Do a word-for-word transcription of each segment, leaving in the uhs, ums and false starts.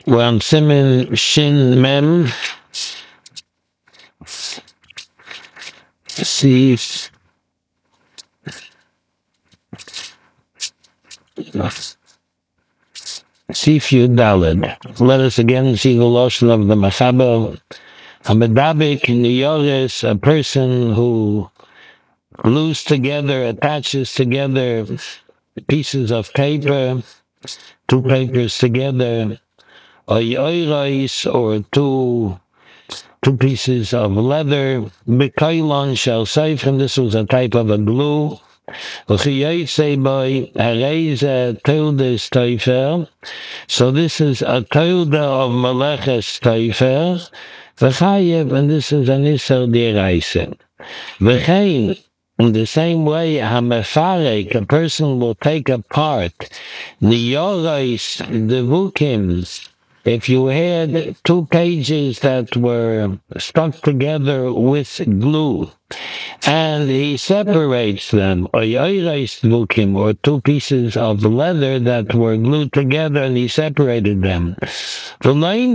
We're on Siman Shin Mem. See if see if you Daled. Let us again see the lotion of the Machaber. Hamedabik in the Yoris, a person who glues together, attaches together pieces of paper, two papers together, or yoirais, or two two pieces of leather. Bekailon shall safe, and this was a type of a glue. So this is a tilde of Meleches Teifer, V'chayev, and this is an Isser D'Oraisa. V'chein, in the same way, Hamefarek, a person will take apart the Yorais, the Vukims. If you had two pages that were stuck together with glue, and he separates them, or yoirais vukim, or two pieces of leather that were glued together, and he separated them. The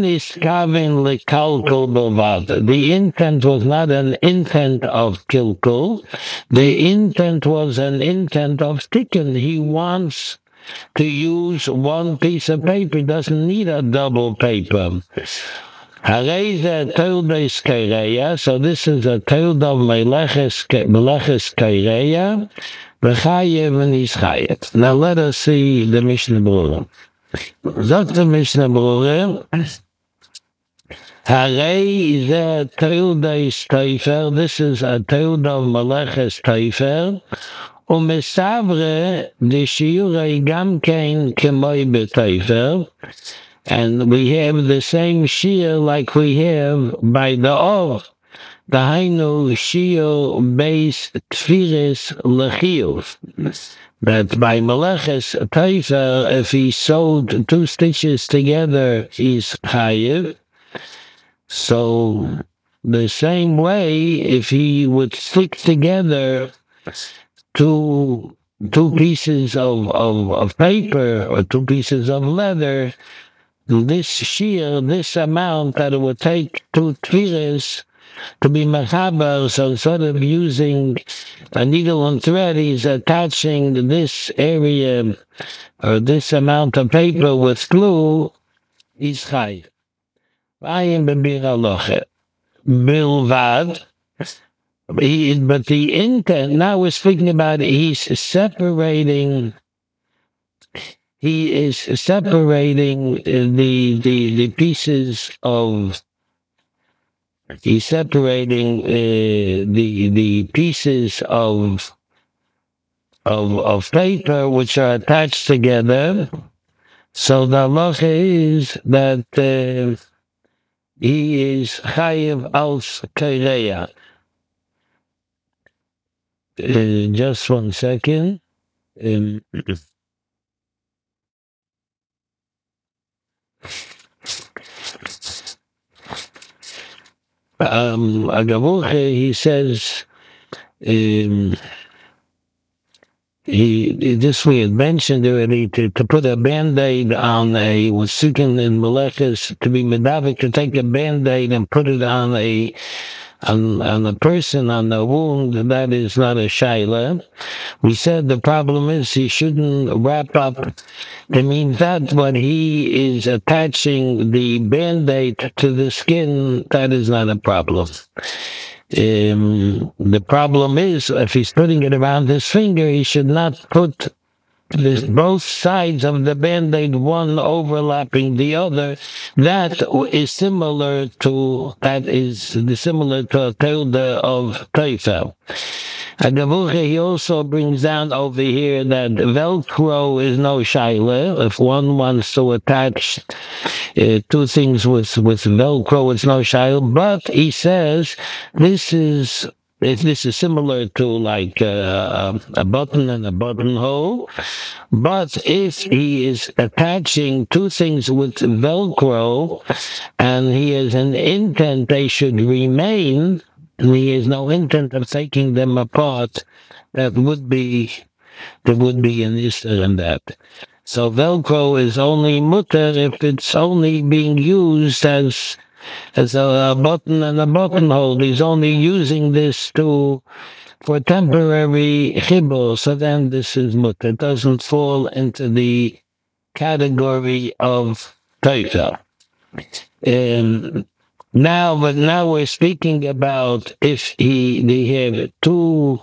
intent was not an intent of kilkul, the intent was an intent of tikkun. He wants to use one piece of paper. He doesn't need a double paper. So this is a told of Meleches Kaireya, B'chayev and Yischayev. Now let us see the Mishnah Berurah. Doctor Mishnah Berurah, Harei ze Teudes Teifer, this is a told of Meleches Teifer, Umestavre de Shiurei Gamkein Kemoi B'Teifer, and we have the same shear like we have by the Or. The Hainu shear base Tfiris Lechiyuv. That by Meleches Teifer, if he sewed two stitches together, he's Chayiv. So the same way, if he would stick together two two pieces of, of, of paper or two pieces of leather, this shear, this amount that it would take two tfiras to be mechaber, so instead of using a needle and thread, he's attaching this area or this amount of paper with glue, he's chai. Vayim b'bir halacha. Bilvad. He, but the intent, now we're speaking about he's separating, he is separating the, the, the pieces of, he's separating uh, the, the pieces of, of, of paper which are attached together. So the halacha is that uh, he is chayiv als kaireya. Uh, just one second. Um, um, Agavuche, he says, um, he this we had mentioned already, to, to put a band-aid on a, was seeking in Meleches to be medavik, to take a band-aid and put it on a On, on the person, on the wound, that is not a shaila. We said the problem is he shouldn't wrap up. It means that when he is attaching the band-aid to the skin, that is not a problem. Um, the problem is if he's putting it around his finger, he should not put this, both sides of the band-aid, one overlapping the other. That is similar to, that is similar to a tilde of Teifer. Agavuche, he also brings down over here that Velcro is no shaila. If one wants to attach uh, two things with, with Velcro, it's no shaila. But he says this is If this is similar to like uh, a button and a buttonhole, but if he is attaching two things with Velcro and he has an intent they should remain, and he has no intent of taking them apart, that would be there would be an issue in that. So Velcro is only mutter if it's only being used as as a, a button and a buttonhole. He's only using this to for temporary chibur. So then this is mutter. It doesn't fall into the category of toifer. Um, now, but now we're speaking about if he they have two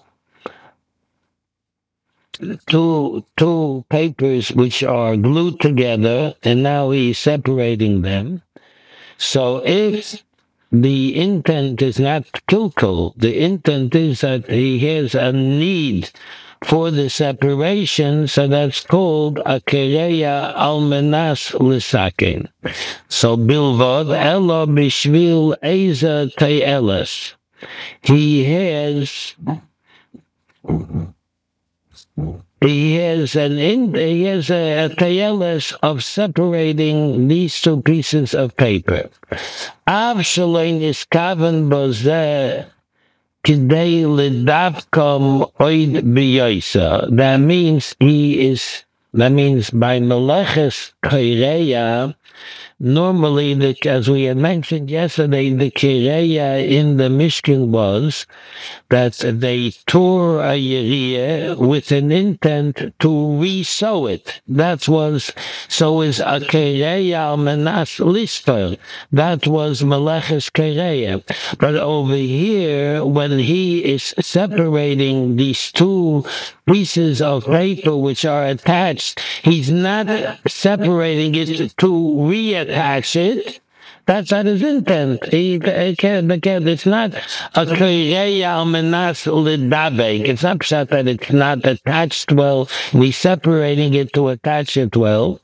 two two papers which are glued together, and now he's separating them. So if the intent is not kilkul, the intent is that he has a need for the separation, so that's called a kereya almenas lisakin. So bilvod elo bishvil eza te'eles. He has he has an in, he has a, a te'eles of separating these two pieces of paper. Av shalein iskaven bozeh kidei lidavkom oid biyosa. That means he is. That means by meleches kaireya. Normally, the, as we had mentioned yesterday, the kireya in the Mishkan was that they tore a yeriyah with an intent to re-sew it. That was, so is a kireya al menas lisper. That was meleches kireya. But over here, when he is separating these two pieces of paper which are attached, he's not separating it to reattach it. That's not his intent. He, he can't, again, it's not a kireya al menas lidabek. It's not shot that it's not attached well. We're separating it to attach it well.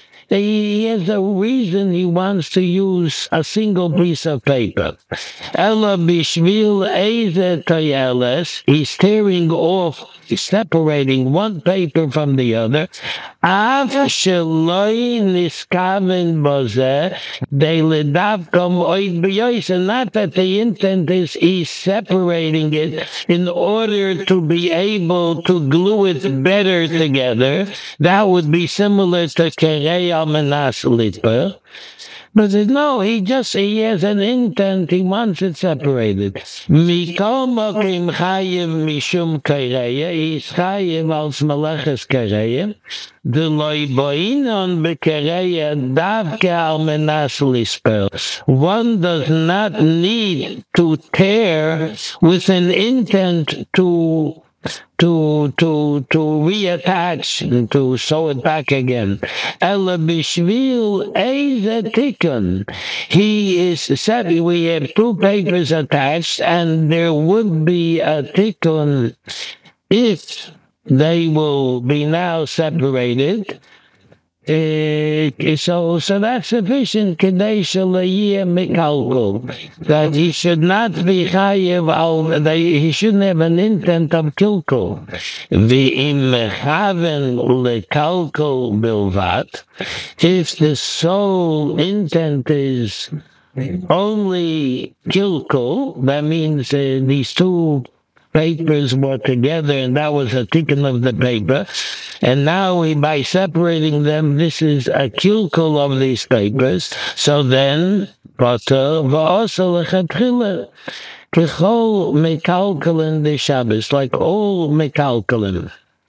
He has a reason he wants to use a single piece of paper. Ella bishvil eze toyeles. He's tearing off, separating one paper from the other. Av sheloi niskaven bozeh de ledavkom oid b'yois. And not that the intent is he's separating it in order to be able to glue it better together. That would be similar to kereya menas litper. But no, he just, he has an intent, he wants it separated. Mikol mokim chayiv mishum kereya, he's chayiv als meleches kereya. The loy boinon bekereya davke al menas lisper. One does not need to tear with an intent to to to to reattach, to sew it back again. Ela bishvil eze tikkun. He is said we have two papers attached, and there would be a tikkun if they will be now separated. Uh, so, so that's sufficient. Kadei shalayiyah mikalkul, that he should not be chayiv al. He shouldn't have an intent of kilkul. V'im mechaven lekalkul bilvat. If the sole intent is only kilkul, that means uh, these two papers were together, and that was a tikkun of the paper. And now we, by separating them, this is a kilkul of these papers. So then, poter v'osa lechatchila kechol mekalkalin the Shabbos, like all mekalkalin.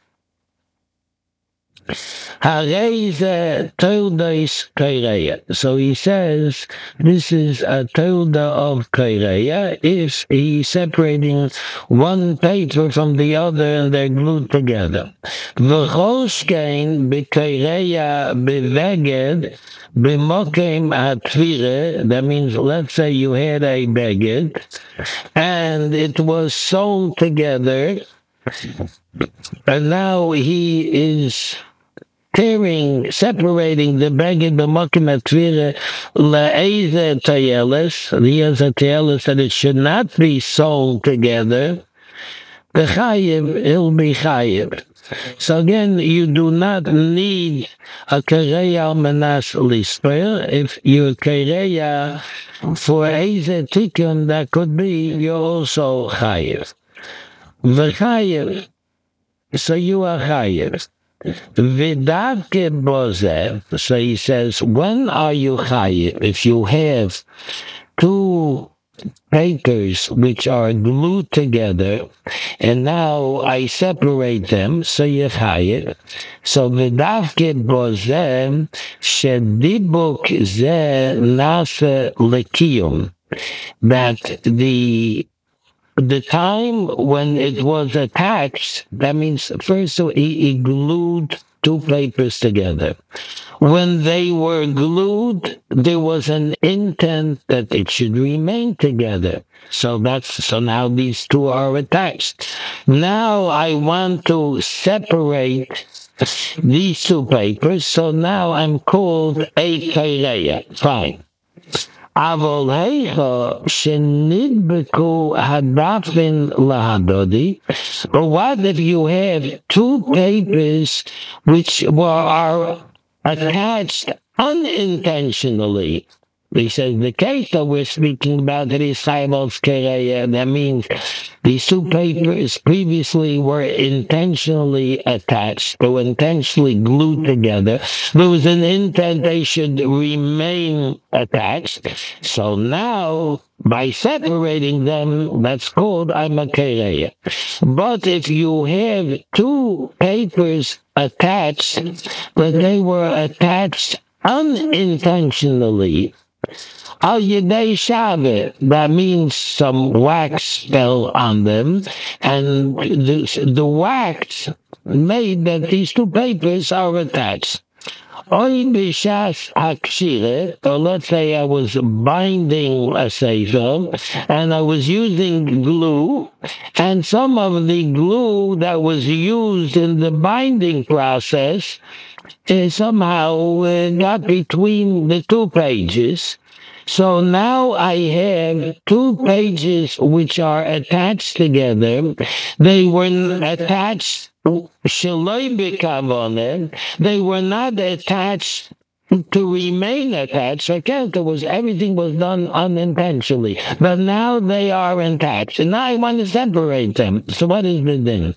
Hareze toldos kaireya. So he says this is a tolda of kaireya if he's separating one paper from the other and they're glued together. V'choskein b'kaireya b'veged b'mokem atvire. That means, let's say you had a beged and it was sewn together, and now he is tearing, separating the beged b'mokim atvire le'eze tayeles. He has a tayeles that it should not be sewn together. The chayiv, he'll be chayiv. So again, you do not need a kereya al menas lisper. If you're kereya for eze tikkun, that could be, you're also chayiv. The chayiv, so you are chayiv. Vidavke boze. So he says, when are you chayiv? If you have two papers which are glued together, and now I separate them, so you chayiv. So vidavke boze shedibuk ze nase lekiyum. That the the time when it was attached, that means first so he, he glued two papers together. When they were glued, there was an intent that it should remain together. So that's so now these two are attached. Now I want to separate these two papers, so now I'm called a kaireya. Fine. אבל היכו שנדבקו הדפים להדודי, but what if you have two papers which were, are attached unintentionally? He says the case that we're speaking about that is Simons Kereya, that means these two papers previously were intentionally attached, they were intentionally glued together. There was an intent they should remain attached. So now, by separating them, that's called Amakereya. But if you have two papers attached, but they were attached unintentionally, Al Yedei Shaveh, that means some wax fell on them, and the, the wax made that these two papers are attached. Oy b'shas hakshire, or let's say I was binding a sefer, and I was using glue, and some of the glue that was used in the binding process uh, somehow uh, got between the two pages. So now I have two pages which are attached together. They were attached, shaloi b'kavonen. They were not attached to remain attached. Okay, there was everything was done unintentionally, but now they are attached, and now I want to separate them. So what is the din?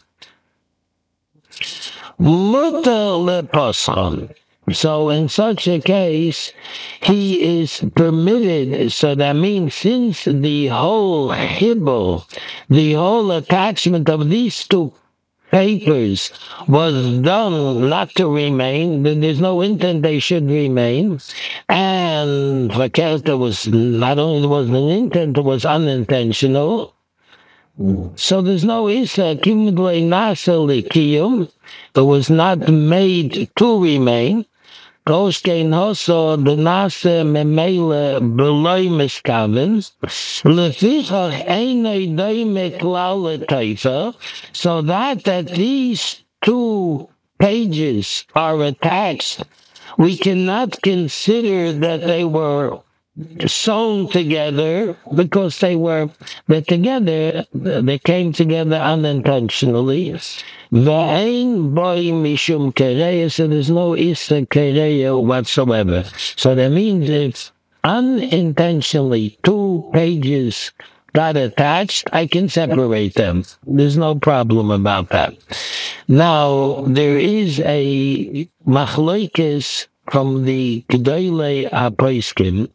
Mutter leposchon. So in such a case, he is permitted. So that means since the whole hibble, the whole attachment of these two papers was done not to remain, then there's no intent they should remain. And Vakelta was not only was an intent, it was unintentional. So there's no isa kimdlei nasa likiyum. It was not made to remain. Koshkein hoso the nasa memele beloy miskaven. Lefichach einay doime klal teifa. So that that these two pages are attached, we cannot consider that they were sewn together because they were they're together. They came together unintentionally. V'ain boy mishum kereya, so there's no isa kereya whatsoever. So that means if unintentionally two pages got attached, I can separate them. There's no problem about that. Now there is a machlokes from the Gedolei HaPoskim.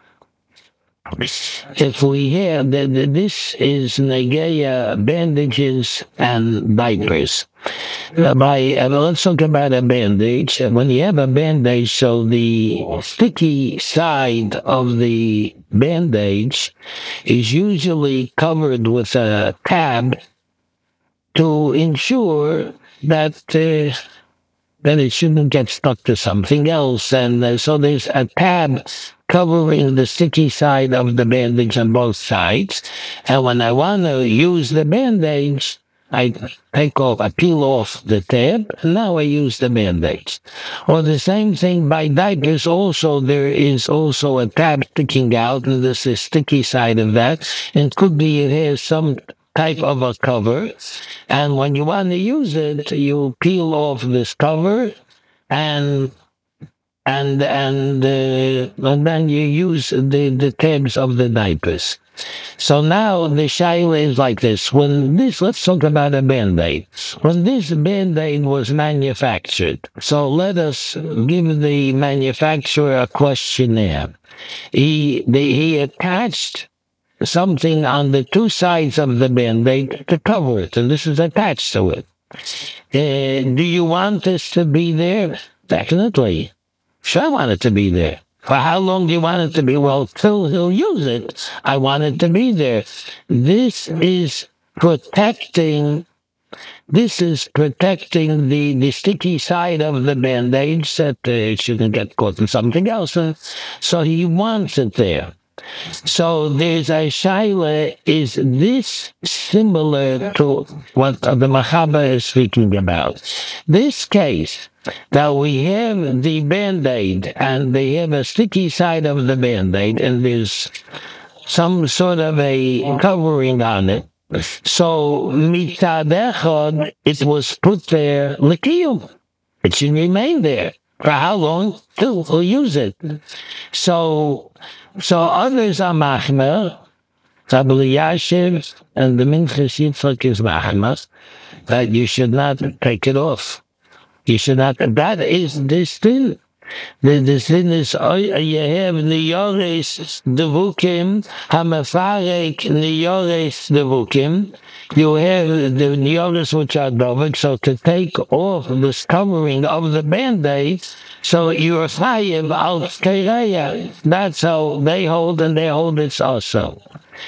If we hear that this is negeya bandages and diapers. Uh, by uh, let's talk about a bandage. When you have a bandage, so the sticky side of the bandage is usually covered with a tab to ensure that uh, that it shouldn't get stuck to something else. And uh, so there's a tab covering the sticky side of the bandage on both sides. And when I want to use the bandage, I take off, I peel off the tab, and now I use the bandage. Or the same thing by diapers also, there is also a tab sticking out, and there's a sticky side of that. And it could be it has some type of a cover. And when you want to use it, you peel off this cover, and and and uh, and then you use the, the tabs of the diapers. So now the shaila is like this. When this, let's talk about a Band-Aid. When this Band-Aid was manufactured, so let us give the manufacturer a questionnaire. He, the, he attached something on the two sides of the Band-Aid to cover it, and this is attached to it. Uh, do you want this to be there? Definitely. Sure, I want it to be there. For how long do you want it to be? Well, till he'll use it. I want it to be there. This is protecting, this is protecting the, the sticky side of the Band-Aid so that uh, it shouldn't get caught in something else. Uh, so he wants it there. So there's a shaila, is this similar to what the Machaba is speaking about? This case, that we have the Band-Aid and they have a sticky side of the Band-Aid and there's some sort of a covering on it. So mitzad echad, it was put there l'kiyum. It should remain there. For how long? Till we'll use it. So, so others are machmer. Rabbi Yashiv and the Minchas Yitzchak is machmer that you should not take it off. You should not. That is this thing. The, the sin is, oh, you have Niyores Devukim, Hamafarek Niyores Devukim. You have the Niyores which are Dovik, so to take off this covering of the Band-Aid, so you're Chayiv al Kereya. That's how they hold, and they hold it also.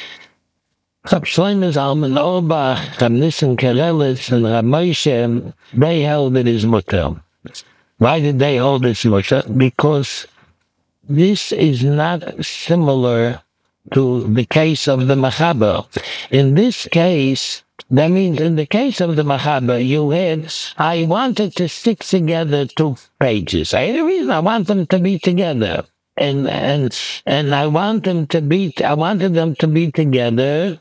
Rab Shlomo Zalman Auerbach, Rab Nissen Karelitz, and Rab Moshe, they held it as mutter. Why did they hold this mutter? Because this is not similar to the case of the Machaba. In this case, that means in the case of the Machaba, you had, I wanted to stick together two pages. I had a reason I want them to be together. And and and I want them to be I wanted them to be together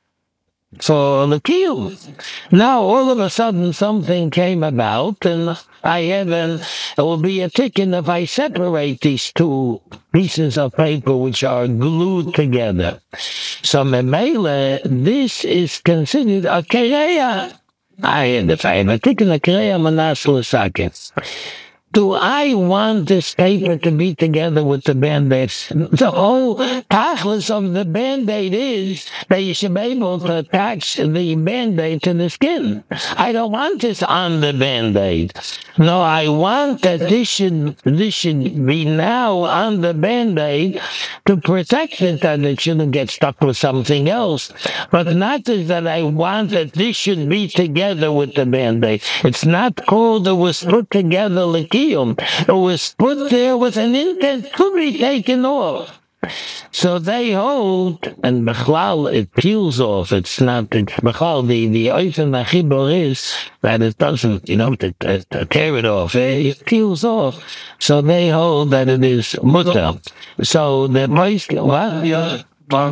for the kill. Now all of a sudden something came about, and I have an it will be a ticket if I separate these two pieces of paper which are glued together. So memela, this is considered a kereya. I had if I have a ticket a kereya manas l'saket. Do I want this paper to be together with the Band-Aid? The whole tachlis of the Band-Aid is that you should be able to attach the Band-Aid to the skin. I don't want this on the Band-Aid. No, I want that this should, this should be now on the Band-Aid to protect it, that it shouldn't get stuck with something else. But not that I want that this should be together with the Band-Aid. It's not called it was put together like it was put there with an intent to be taken off. So they hold, and Bechlal, it peels off. It's not, it's Bechlal, the, the Oifen Achibor is that it doesn't, you know, to, to, to tear it off. It peels off. So they hold that it is mutter. So the boys, what? Yeah.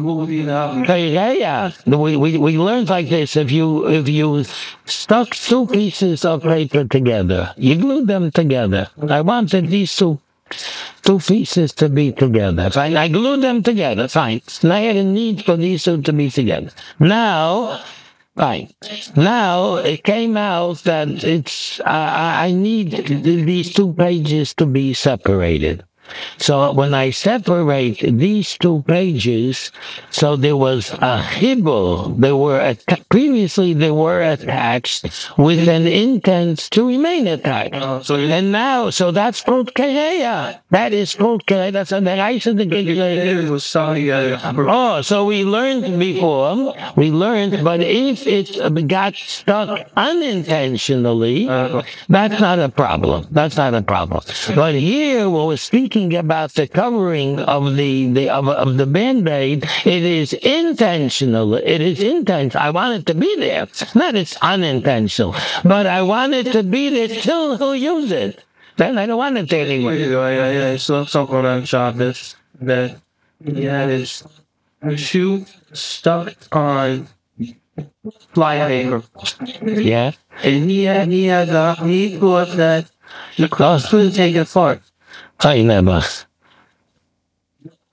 We, we, we learned like this. If you if you stuck two pieces of paper together, you glued them together. I wanted these two two pieces to be together. Fine, I glued them together. Fine. Now I had a need for these two to be together. Now, fine. Now it came out that it's uh, I need these two pages to be separated. So when I separate these two pages, so there was a chibur. They were atta- previously they were attached with an intent to remain attached, uh, so and now so that's called kereya. That is called kereya. That's the rights of the kereya. Oh, so we learned before. We learned, but if it got stuck unintentionally, that's not a problem. That's not a problem. But here, what we're speaking about the covering of the, the of, of the Band-Aid, it is intentional. It is intentional. I want it to be there. Not it's unintentional. But I want it to be there till he'll use it. Then I don't want it there anymore. I saw something on Shabbos that he had his shoe stuck on fly paper. Yeah. And he had, he had, uh, he thought that the cross couldn't take it apart. I never.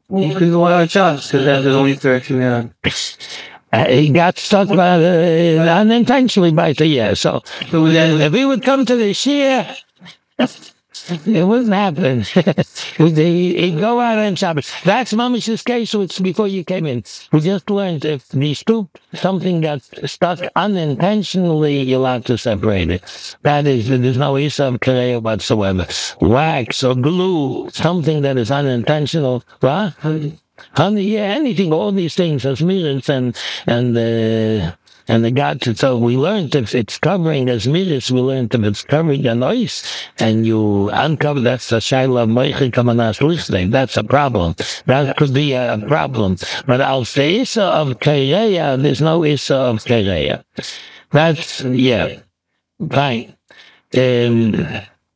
You could go out of shots because that's only thirteen hours. Uh, he got stuck by the, unintentionally by the year. So, so then if he would come to the shear, it wouldn't happen. He'd go out on Shabbos. That's Mamish's case it's before you came in. We just learned if the stoop, something got stuck unintentionally, you're allowed to separate it. That is, there's no issue of Korea whatsoever. Wax or glue, something that is unintentional, what? Honey, yeah, anything, all these things, as mirrors and, and, uh, and the God, so we learned if it's covering as mirrors, we learned if it's covering an ice, and you uncover, that's a shaila of Meichel Kamanas Lichtem. That's a problem. That could be a problem. But I'll say Issa of Kereya, there's no Issa of Kereya. That's, yeah, fine. Um,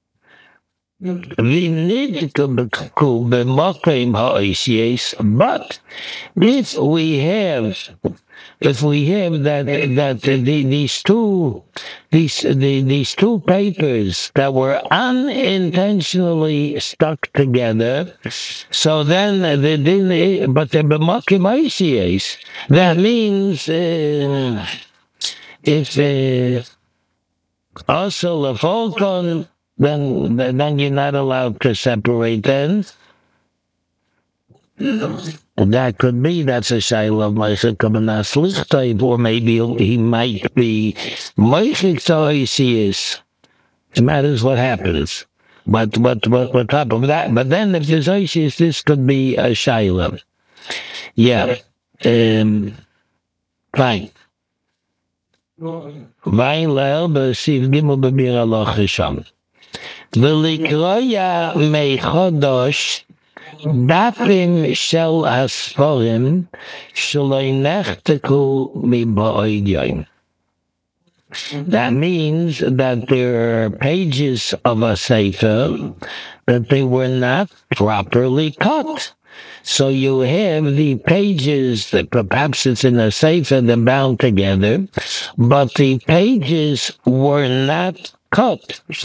we need to be cool, but if we have, if we have that that the, these two these the, these two papers that were unintentionally stuck together, so then they didn't. But the b'makim that means uh, if uh, also the Falcon. Then, then you're not allowed to separate them. That could be, that's a shayla of Meichel Kamanas Lichtem, or maybe he might be Meichel Tzoisius. It matters what happens. What, what, what, what happens. That, but then if there's Oisius, this could be a shayla. Yeah. Um, fine. Vayin le'el b'siv gimel b'mir aloch rishon. ולקרויה מחודש דפים של הספרים שלא נחתכו מבעוד יום. That means that there are pages of a sefer that they were not properly cut. So you have the pages that perhaps it's in a sefer they're bound together, but the pages were not cut. Yesh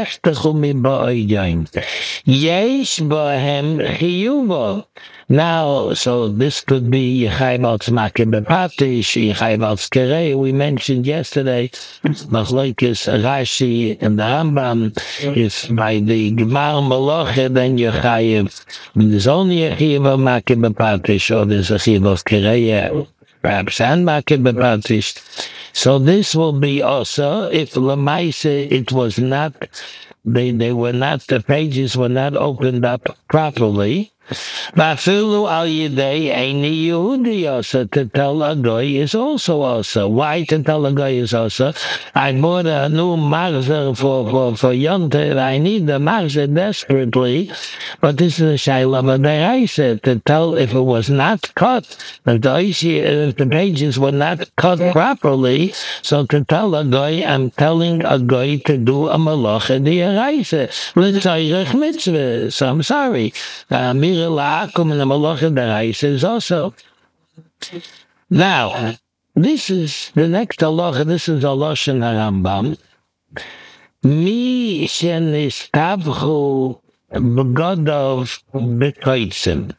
bohem chiyuvo. Now, so this could be Yechayim al Tzmakim Bepatish, Yechayim al Tzkerei. We mentioned yesterday, Machlokes Rashi and the Rambam, if by the Gemar Maloche, then Yechayim, there's only Yechayim al Makim Bepatish, or there's Yechayim al Tzkerei, perhaps, and Makim Bepatish. So this will be also, if Lamaise, it was not, they, they were not, the pages were not opened up properly. Vafilu al yidei eini Yehudi also, to tell a goy is also also. Why to tell a goy is also? I bought a new marzer for, for, for Yonte. I need the marzer desperately, but this is a shayla of a deraisa, to tell if it was not cut, if the, if the pages were not cut properly, so to tell a goy, I'm telling a goy to do a malacha deraisa. L'tzayich mitzvah, so I'm sorry. Uh, La'akum and the Malach of the Reis is also. Now, this is the next halacha. This is halacha in Rambam. Mi shenistavchu b'godov b'koitzim.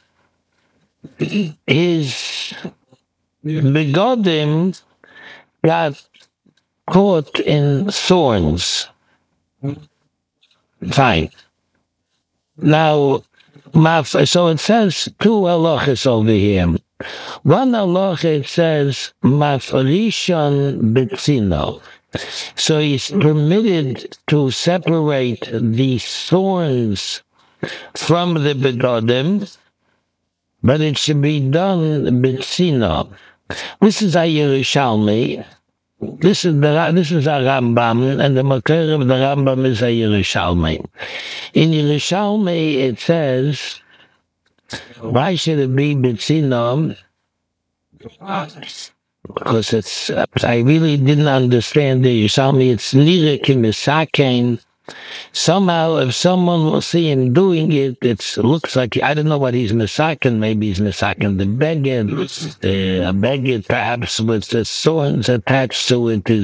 His begodim got caught in thorns. Fine. Now, so it says two halachas over here. One halacha, it says mafrishon betzino. So he's permitted to separate the thorns from the begodim, but it should be done betzino. This is a Yerushalmi. This is the this is a Rambam, and the Makar of the Rambam is a Yerushalmi. In Yerushalmi, it says, why should it be Betzinom? Because it's, I really didn't understand the Yerushalmi. It's Lirik Misakein. Somehow, if someone will see him doing it, it looks like, I don't know what he's misaken. Maybe he's misaken the beged, uh, a beged perhaps with the thorns attached to it is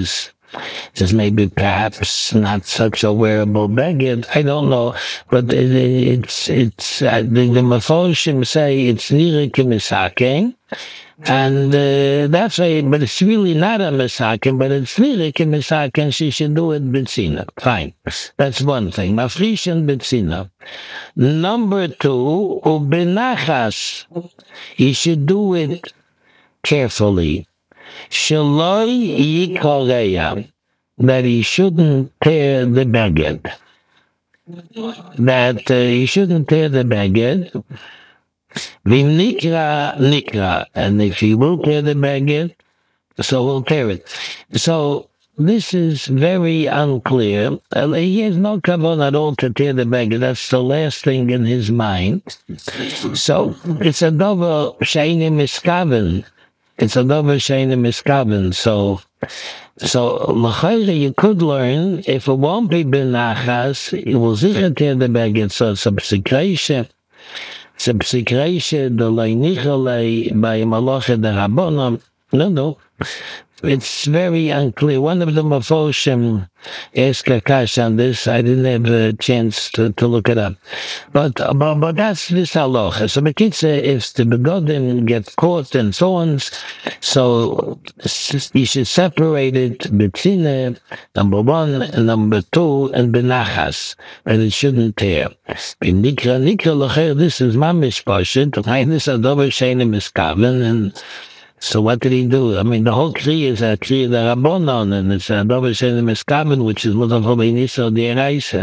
Just maybe perhaps not such a wearable beged. I don't know, but it, it's it's uh, the, the Mefoshim say it's nirei k'misaken. And uh, that's a, but it's really not a misaken, but it's really a misaken. She should do it b'tzina. Fine, that's one thing. Mafrishin b'tzina. Number two, ubenachas. He should do it carefully. Shaloi yikoreya. That he shouldn't tear the beged. That uh, he shouldn't tear the beged. Vim nikra, nikra. And if he will tear the beged, so we'll tear it. So this is very unclear. Uh, he has no kavan at all to tear the beged. That's the last thing in his mind. So it's a double shayne miskaven. It's a double shayne miskaven. So, so l'chayre you could learn if it won't be benachas, it will sicher tear the beged. So it's a psikreshe. Subsecration, the Leinichale by Malacha the Rabbanam. No, no. It's very unclear. One of the Mefoshim asked a kash on this. I didn't have a chance to, to look it up. But, but, but that's this halacha. So Bekitze, if the begodim get caught and so on, so you should separate it between number one and number two and benachas, and it shouldn't tear. In Nikra, Nikra Locher, this is mamish pashut, this is a double shenim miskaven, and so what did he do? I mean, the whole Kri is a Kri of the Rabbonon, and it's a double shenim miskaven, which is Mutam Chobeiniso D'Eraisa.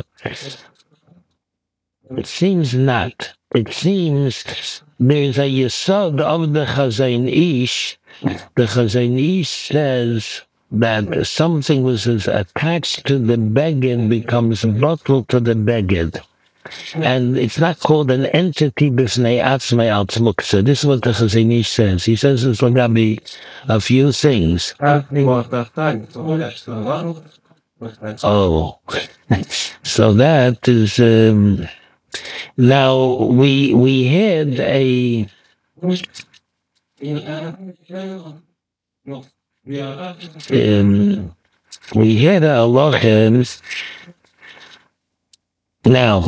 It seems not. It seems there's a Yesod of the Chazain Ish. The Chazain Ish says that something was attached to the beged becomes bottled to the beged. And it's not called an entity b'fnei atzmei al tzmuksa. This is what the Chazain Ish says. He says it's going to be a few things. Oh, so that is um, now we we had a um, we had a halacha now.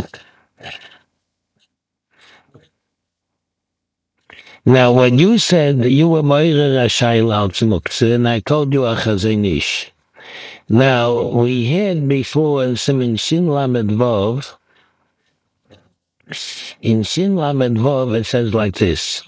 Now, when you said you were Moira Rashayil al Tzmuksa, and I told you a Chazain Ish. Now, we had before in Siman Shin Lamed Vav, in Shin Lamed Vav, it says like this.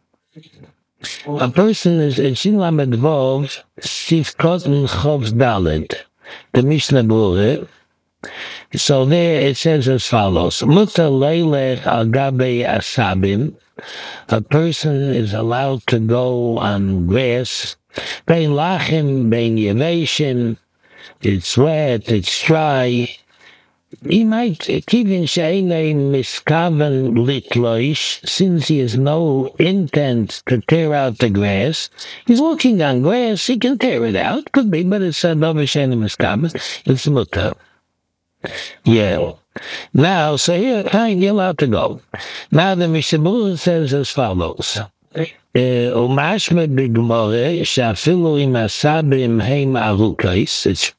A person is in Shin Lamed Vav, Sifkot and Chovs Dalet, the Mishnah Berurah. So there it says as follows. Mutar leilech al gabe asabim. A person is allowed to go on grass. Bein lachim, bein yeveshim. It's wet, it's dry. He might, kivin she'enei miskaven litloish, since he has no intent to tear out the grass. He's walking on grass, he can tear it out. Could be, but it's a dover she'enei miskaven. It's mutar. Yeah. Now, so here, fine, you're allowed to go. Now, the Mishnah Berurah says as follows. Umashme b'Gemara she'afilu im asabim heim arukos. It's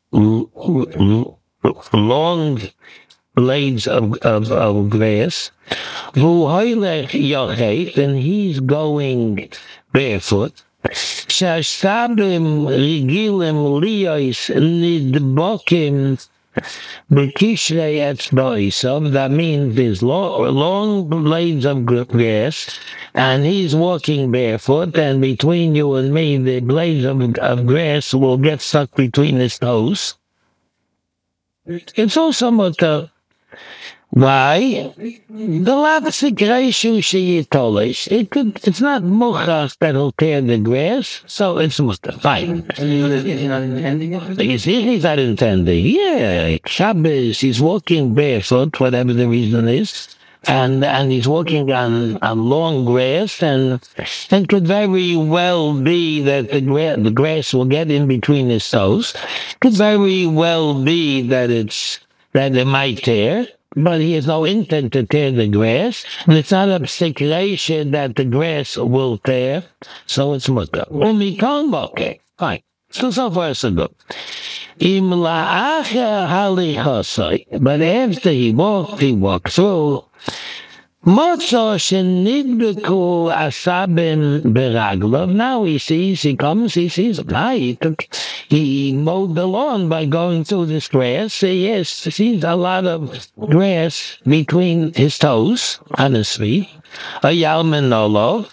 long blades of, of, of grass. V'hu hoylech yochet, and he's going barefoot. She'asabim rigilim liyos nidbokim. B'kishrei etzba'isov, that means there's long, long blades of grass, and he's walking barefoot, and between you and me, the blades of, of grass will get stuck between his toes. It's also mutter. Why? The lavasik reishu sheyitolish. It could. It's not muchas that'll tear the grass, so it's mutter. Fine. You see, he's not intending. Yeah, Shabbos. He's walking barefoot, whatever the reason is, and and he's walking on, on long grass, and it could very well be that the gra- the grass will get in between his toes. Could very well be that it's that it might tear. But he has no intent to tear the grass, and it's not a stipulation that the grass will tear, so it's mutter. Only come, okay, fine. So, so far, so good. Im la'acher halichosai. But after he walked, he walked through. Motzo shenidbeku asabim beraglov. Now he sees, he comes, he sees, ah, he took, he mowed the lawn by going through this grass. Yes, he sees a lot of grass between his toes on his feet. A yalman nolov.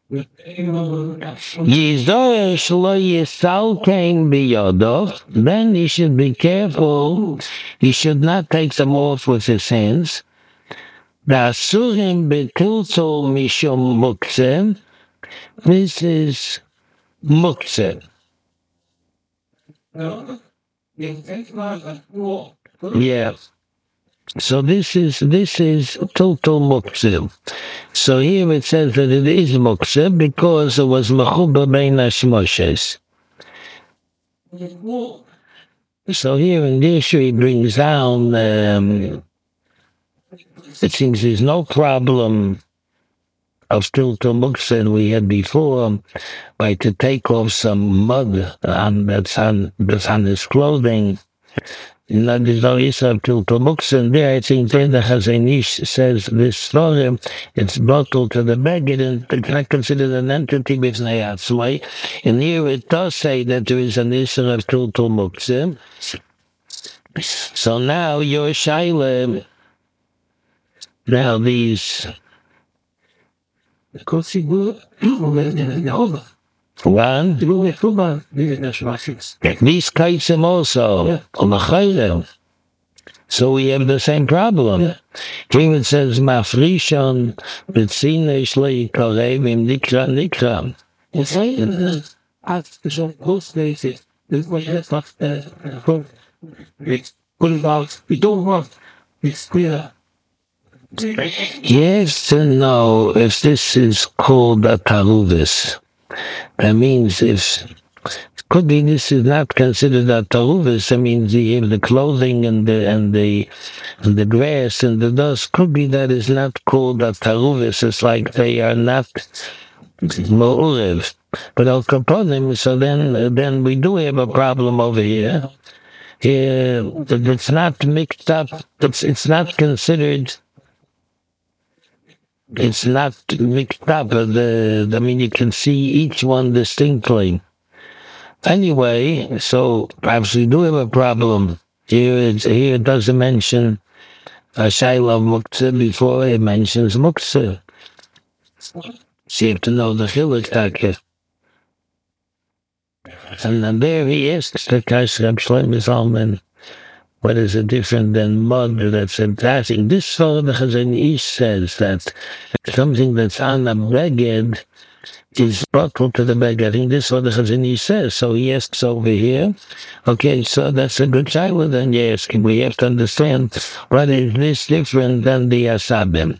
Yizor shlo yisal kein biyodov. Then he should be careful. He should not take them off with his hands. Dasurim betilto mishum muktzeh. This is muktzeh. Yeah. So this is this is total muktzeh. So here it says that it is muktzeh because it was mechuba bein hashmoshes. So here in the issue he brings down. Um, It seems there's no problem of still to muktzeh we had before by to take off some mud on that's on that's on his clothing. Now, there's no issue till to muktzeh there. I think then the Chazanish says this story. It's bottled to the beggar and it's not considered an entity with Neyatzmai. And here it does say that there is an issue of till to muktzeh. So now your shaila. Now these one these kaisim also yeah. So we have the same problem. Yeah. Here it says mafrishon betzine shlei karev im nikra nikra. It's right. As the short post days is this way that's not it's put it out. We don't want it's clear. Yes to know if this is called a taruvis. That means if could be this is not considered a taruvis. That means the the clothing and the and the and the grass and the dust could be that is not called a taruvis. It's like they are not mo'urev. But al kaponim. So then then we do have a problem over here. Here it's not mixed up. It's it's not considered. It's not mixed up. The, I mean, you can see each one distinctly. Anyway, so perhaps we do have a problem. Here, it's, here it doesn't mention a shayla of muktzeh before it mentions muktzeh. So you have to know the chiluk takeh. And then there he asks the Kaiser Shlomo Zalman, what is it different than mud that's fantastic? This fellow, the Chazanish says that something that's on a beged is brought to the beged. I think this is what the Chazanish says. So he asks over here, okay, so that's a good child. Then you ask him, we have to understand what is this different than the asabim.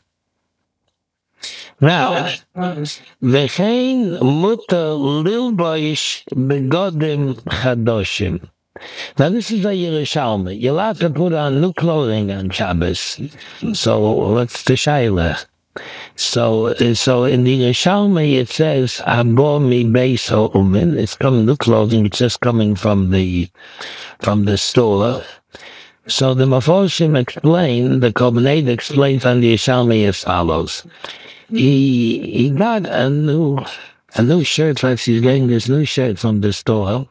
Now, v'chein muta lilboish begodim chadoshim. Now this is a Yerushalmi. You're allowed to put on new clothing on Shabbos. So what's the shayla? So so in the Yerushalmi it says Abo mi beis ha'umin. It's coming new clothing. It's just coming from the from the store. So the Meforshim explain, the Kobanade explains on the Yerushalmi as follows. He he got a new a new shirt. Like he's getting this new shirt from the store.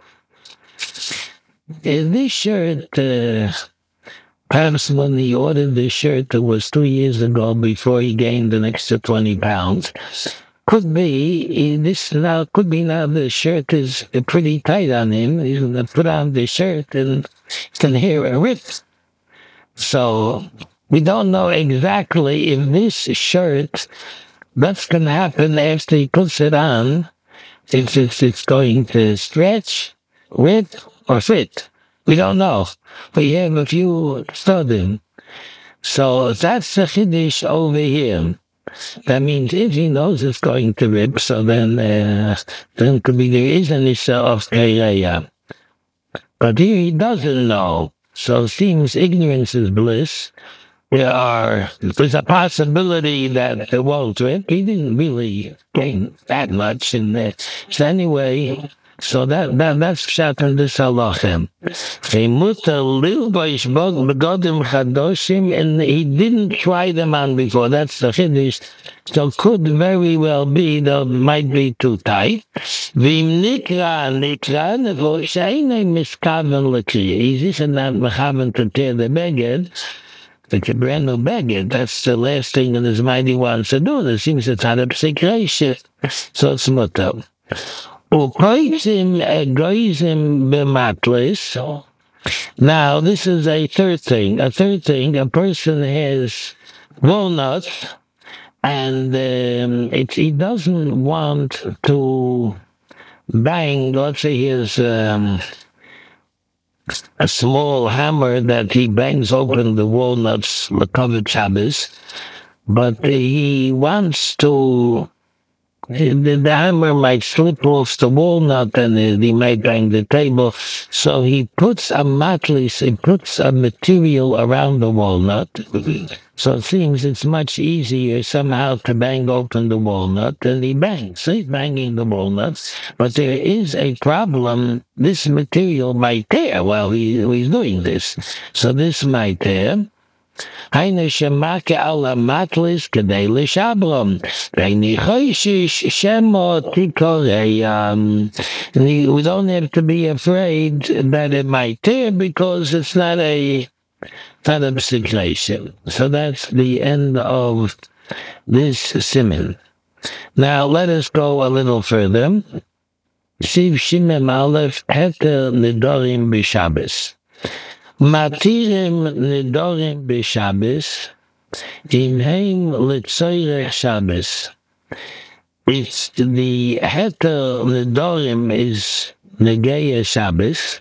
And this shirt, uh, perhaps when he ordered this shirt, it was two years ago before he gained an extra twenty pounds. Could be, this now, could be now the shirt is pretty tight on him. He's going to put on the shirt and can hear a rip. So, we don't know exactly if this shirt, that's going to happen after he puts it on, if it's, it's going to stretch, rip, or fit. We don't know. We have a few studying. So that's the chiddush over here. That means if he knows it's going to rip, so then uh, then could be there is an issue of keireya. But here he doesn't know. So it seems ignorance is bliss. There are there's a possibility that it won't rip. He didn't really gain that much in that. So anyway, So that, that that's pshat in this halachem. He mutter lilboish begodim chadoshim, and he didn't try them on before. That's the chiddush. So could very well be that might be too tight. Vim nikra nikra nevo she'einei miskaven l'kriya. He's just not mechaven to tear the beged. It's a brand new beged. That's the last thing that his mighty wants to do. It seems it's had a psikresha. So it's mutter. Ukoitzim egoizim b'matlis. Now, this is a third thing. A third thing, a person has walnuts, and um, it, he doesn't want to bang, let's say he has um, a small hammer that he bangs open the walnuts, L'Kovet Shabbos, but he wants to. The, the hammer might slip off the walnut and he might bang the table. So he puts a matlis, he puts a material around the walnut. So it seems it's much easier somehow to bang open the walnut than he bangs. He's banging the walnuts. But there is a problem. This material might tear while he, he's doing this. So this might tear. Heine shemake ala matlis kedei l'shabrom. Veini choishish shemo tikorei. Um, we don't have to be afraid that it might tear because it's not a not a situation. So that's the end of this siman. Now let us go a little further. Siv Shimem Aleph Heter Nidorim B'Shabbos. Matirim Nidorim B'Shabbos, Im Heim L'Tzoyrech Shabbos. It's the Heter Nidorim is Negeya Shabbos.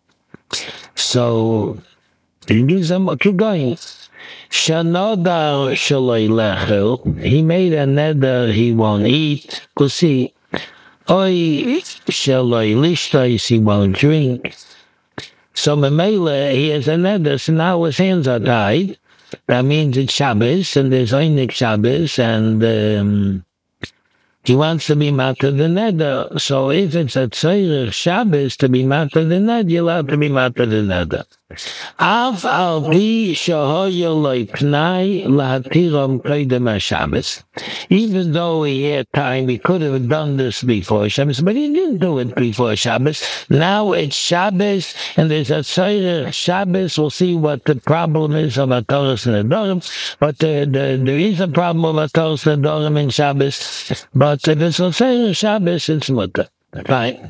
So, it gives them, keep going. Shanodar Shaloi Lechel, he made a neder he won't eat. Kusi, Oi Shaloi Lishtois, he won't drink. So Memele, he has a neder, so now his hands are tied. That means it's Shabbos, and there's Einik Shabbos, and um, he wants to be matter the neder. So if it's a Tzoyrech Shabbos to be matter the neder, you're allowed to be matter the neder. Av al pi shahoyo loy pnai lahatirom koidem HaShabbos. Even though he had time, he could have done this before Shabbos, but he didn't do it before Shabbos. Now it's Shabbos, and there's a Tzoyrech Shabbos. We'll see what the problem is of Hatoras Nedorim, but uh, the, there is a problem of Hatoras Nedorim in Shabbos. But if it's a Tzoyrech Shabbos, it's mutter. Right?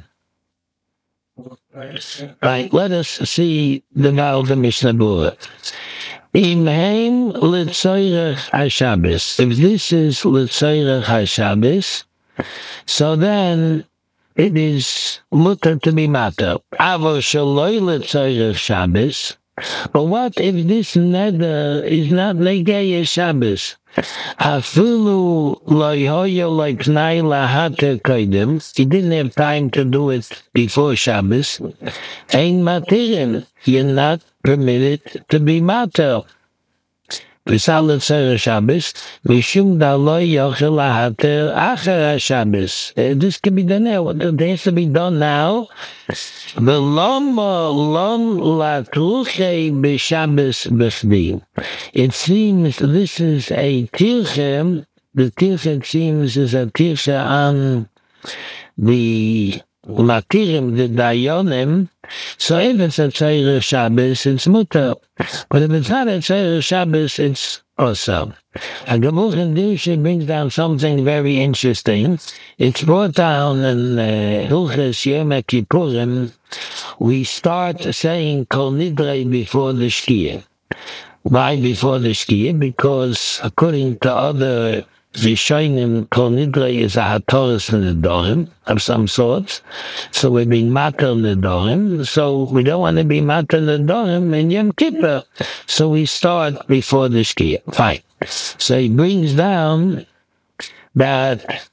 Right, let us see the now the Mishnah Berurah. Im heim l'tzoyrech HaShabbos. If this is l'tzoyrech HaShabbos, so then it is mutter to be matter. Avo shaloi l'tzoyrech Shabbos. But what if this neder is not Negeya Shabbos? Afilu loyhoyo loipnai lahater koidem. He didn't have time to do it before Shabbos. Ein matirin. You're not permitted to be mater. V'sal l'tzoyrech Shabbos, v'shum da lo yochel lahater acher Shabbos. This can be done now. It has to be done now. V'lom lom latruche b'Shabbos b'chdi. It seems this is a tirche. The tirche, it seems, is a tirche on the matirim, the dayonim. So if it's a Tzoyrech Shabbos, it's mutter. But if it's not a Tzoyrech Shabbos, it's also. A Gemara in Dirshe brings down something very interesting. It's brought down in Hilchos Yom Kippurim. We start saying Kol Nidrei before the Shkia. Why before the Shkia? Because according to other Rishonim, Kol Nidrei is a Hatoras Nedorim of some sort. So we're being Mater Nedorim. So we don't want to be Mater Nedorim in Yom Kippur. So we start before the Shkia. Fine. So he brings down that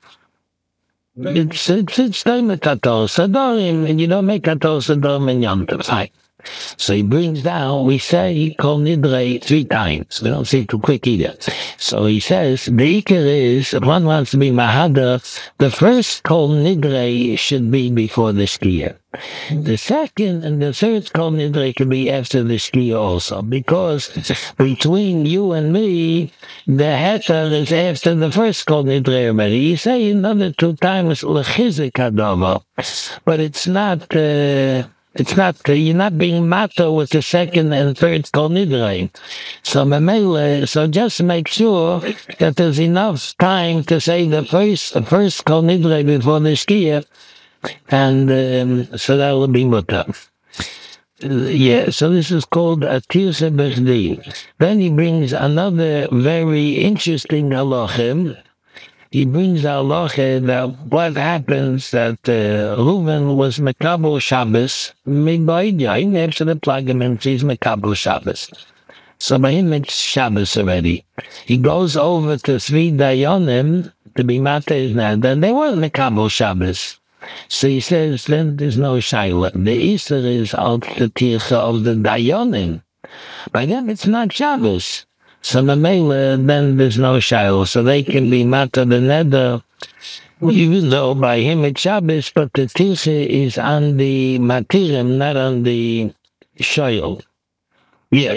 it's it's it's time at Hatoras Nedorim, and you don't make Hatoras Nedorim in Yom Tov. Fine. So he brings down, we say Kol Nidre three times. We don't say it too quick either. So he says, the Iker is, if one wants to be Mahadar, the first Kol Nidre should be before the Shkia. The second and the third Kol Nidre can be after the Shkia also, because between you and me, the Heter is after the first Kol Nidre already. You say another two times Lechizik Hadava, but it's not... Uh, It's not, uh, you're not being matter with the second and third Kol Nidre. So, Mamela, so just make sure that there's enough time to say the first, the first Kol Nidre before the Shkia, and um, so that will be mutter. Uh, yeah, so this is called a Tirsa Bechdi. Then he brings another very interesting halachim. He brings the halacha that what happens that uh, Reuven was Mekabel Shabbos, Midbaydayin, after the plagament, he's Mekabel Shabbos. So by him it's Shabbos already. He goes over to three Dayanim to be Matei Neder, and they weren't Mekabel Shabbos. So he says, then there's no Shaila. The Easter is out the Tircha of the Dayanim. By them it's not Shabbos. So Mamela, then there's no Shaila. So they can be Mata the Neder, even though by him it's Shabbos, but the Tircha is on the Matirim, not on the Shail. Yeah.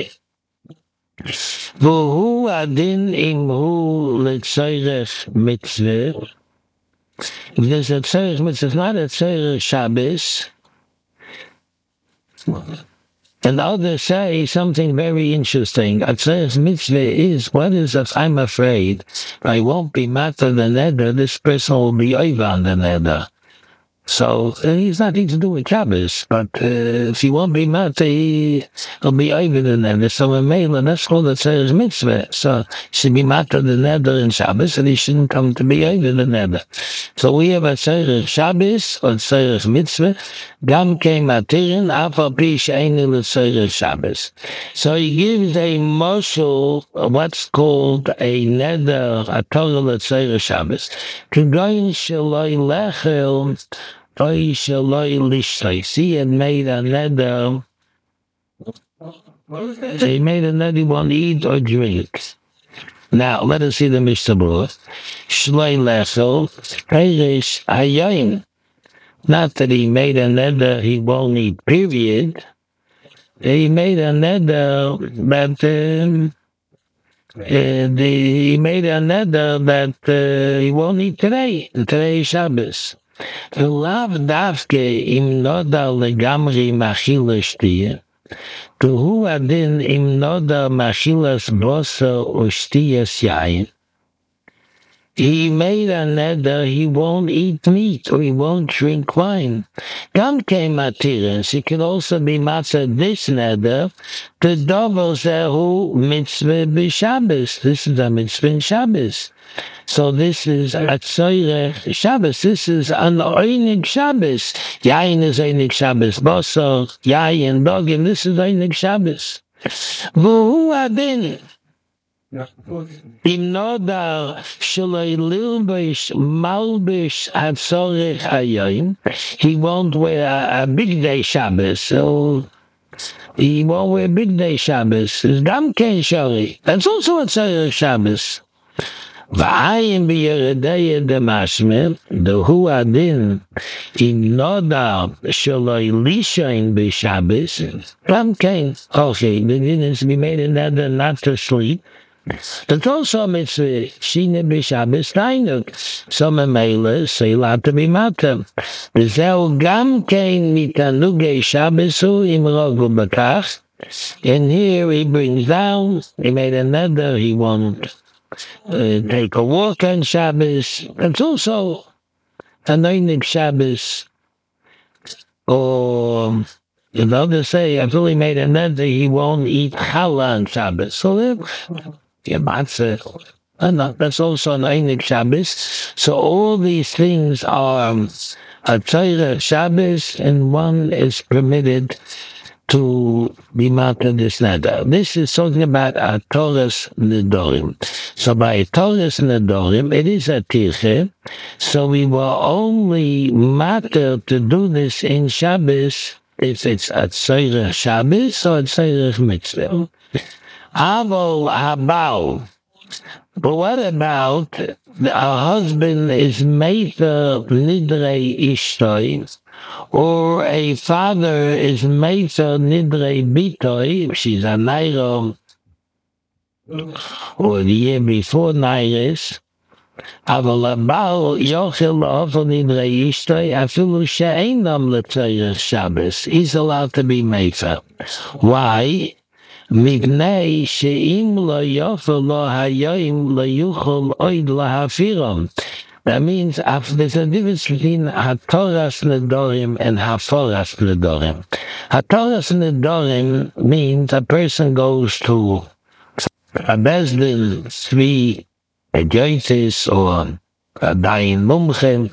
V'hu adin imhu letzorech mitzvah. If there's a tzorech mitzvah, it's not a tzorech Shabbos. And others say something very interesting. A tzorech mitzvah is, what is if I'm afraid I won't be matter the neder, this person will be over on the neder. So uh, he's nothing to do with Shabbos, but uh, if he won't be matter, he, he'll be over the neder. So a male, and that's called a tzorech mitzvah. So he should be matter the neder in Shabbos, and he shouldn't come to be over the neder. So we have a tzorech Shabbos or tzorech mitzvah. Gam ke matirin, afal pi she'einu l'tzorech Shabbos. So he gives a moshul, what's called a neder, a Torah l'tzorech Shabbos. K'goyin sheloi lechel, Toy shaloi lishtoi. See, he made a neder. He made a neder, he won't eat or drink. Now, let us see the Mishnah Berurah. Shloi lechel, perish hayoyin. Not that he made a neder, he won't eat, period. He made a neder that, um, uh, the, he made a neder that uh, he won't eat today. Today is Shabbos. Lav davke im noda legamri machila shtiya. Hu adin im noda machilas bosa or shtiyas yayin. He made a neder, he won't eat meat or he won't drink wine. Gam ke matirens, he can also be matzah this neder, the dovel zehu mitzvah b'Shabbos. This is a mitzvah in Shabbos. So this is a tzorech Shabbos. This is an oinig Shabbos. Yayin is oinig Shabbos. Bosor, yayin, dogim. This is oinig Shabbos. V'hu adin. Im nodar shaloi lilbish malbish ad tzorech hayoim. He won't wear a, a big day Shabbos. So he won't wear big day Shabbos. It's gam ken shari. That's also a tzorech Shabbos. V'ayim b'yeredei demashmer, the hu adin, im nodar shaloi lishain b'Shabbos, gam ken, okay, the din is to be made in neder not to sleep. That's also a mitzvah, shine b'Shabbos tainuk. Some mele say allowed to be matam. V'zeu gam ken mitanugei Shabbosu im rogel b'kach. And here he brings down, he made a neder, he won't Uh, take a walk on Shabbos. It's also an oinig Shabbos. Or, you know, to say, I've really made a neder, he won't eat challah on Shabbos. So, yeah, matzah. And that's also an oinig Shabbos. So all these things are um, a tzorech Shabbos, and one is permitted to be matter this neder. This is talking about a Torah's nedorim. So by a Torah's nedorim, it is a tirche. So we were only matter to do this in Shabbos if it's a Tzorech Shabbos or a Tzorech Mitzvah. Avol Habal. But what about a husband is Meiter Nidrei Ishtoi, or a father is Meiter Nidrei Bitoi, she's a Nairo, or the year before Nairis, אבל הבעל יוכל לאופן נדרי אשתוי אפילו שאינם לצורך שבס. He's allowed to be mefer. Why? מפני שאם לא יוכל לו היום לא יוכל עוד להפירם. That means there's a difference between Hatoras Nedorim and Haforas Nedorim. Hatoras Nedorim means a person goes to a Bezdin, three a Joitis or a Dain Mumchen,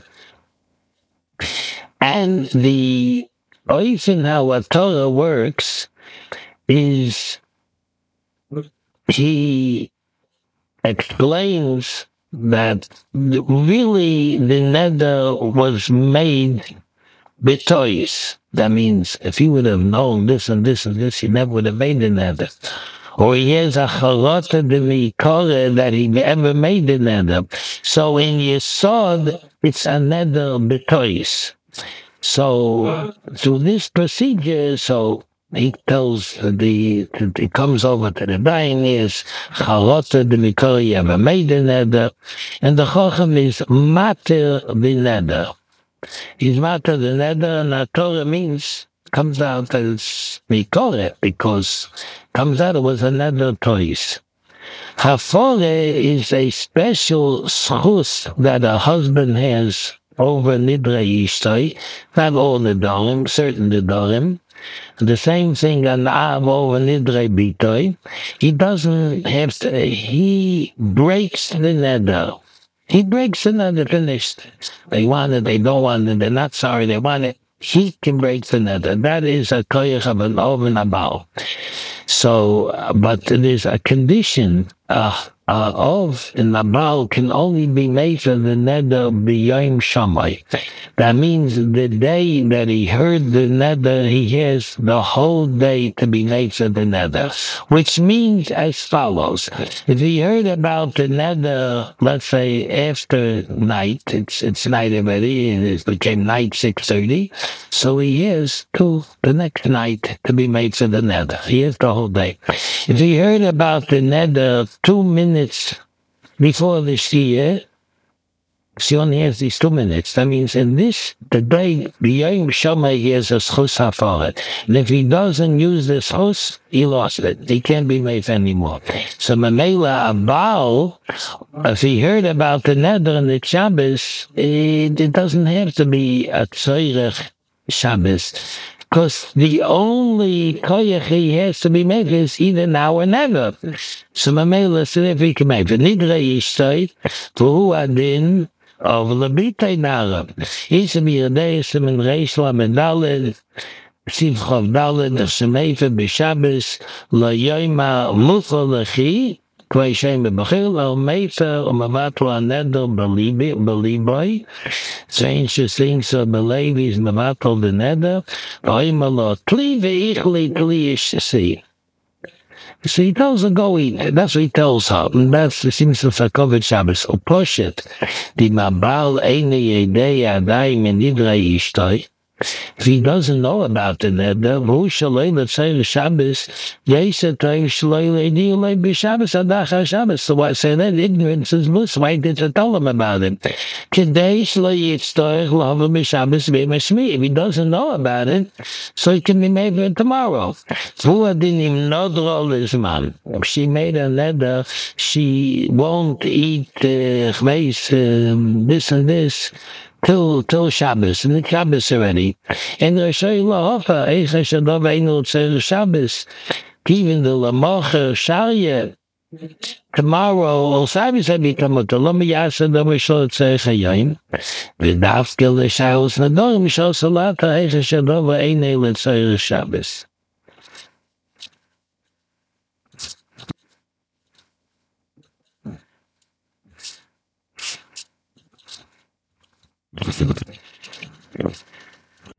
and the reason how a Torah works is he explains that really the neder was made betois. That means if he would have known this and this and this, he never would have made the neder. Or he has a charata de mikore that he ever made the neder. So in Yesod, it's a neder betois. So through this procedure, so he tells the, he comes over to the Dayan, is charata de mikore, you ever made the neder, and the chacham is mater the neder. He's matter the neder, and the Torah means, comes out as mikore, because comes out it was a neder tois. Hafore is a special schus that a husband has over nidrei ishtoi, not all nedorim, certain nedorim. The same thing an av over nidrei bitoi. He doesn't have to, he breaks the neder. He breaks the neder, finished. They want it, they don't want it, they're not sorry, they want it. He can break the neder. That is a koyach of an oven abal. So, uh, but there's a condition uh, uh, of in the Baal can only be made for the neder b'yom shamai. That means the day that he heard the neder, he has the whole day to be made for the neder, which means as follows. If he heard about the neder, let's say after night, it's it's night already, and it became night six thirty, so he has to the next night to be made for the neder. He has the whole day. If he heard about the neder two minutes before the shiyah, she only has these two minutes. That means in this, the day, b'yom shamai, he has a schus hafaret. And if he doesn't use this schus, he lost it. He can't be made anymore. So Mamela Abal, if he heard about the neder and the Shabbos, it, it doesn't have to be a tzorech Shabbos. Because the only koyach he has to be made is either now or never. So Mamela said if he can make it. Nidrei ishtoi, v'hu adin of lebitei nara. Isem yirdei isem in reish lamedaled, sivchov daled, shemefe b'shabbos, lo yoyma mucho lechi, kvei shem b'bachil, al mefer, u'mavatru aneder b'liboi, strange things of b'levis, mavatru the neder, v'oyma lo, tli ve'ichli tli ish. So he tells her, go eat. That's what he tells her. And that's the seems to Fakovit Shabbos. Or push it. The Mabal Eine Yedei Adai Menidrei Ishtoi. If he doesn't know about it, neder, who shalei let's say the Shabbos, Yesa Toy Shalei Lady Lay B'Shabbos Adach Shabbos. So why say that ignorance is bliss? Why did you tell him about it? Today Shalei Yitztoy Love B'Shabbos B'Mashmi. If he doesn't know about it, so it can be made for tomorrow. Vua didn't even know the role this man. If she made a neder, she won't eat uh, um, this and this. Till till Shabbos, and the Shabbos already. And the Shayla Hofa, Eicha Shadov Einu Tzer Shabbos, even the Lamocha Sharya, tomorrow, or Shabbos I become a Tolom Yasa, the Mishal Tzer Chayim, the Dafkil, the Shayos, and the Dom Mishal Salata, Eicha Shadov Einu Tzer Shabbos.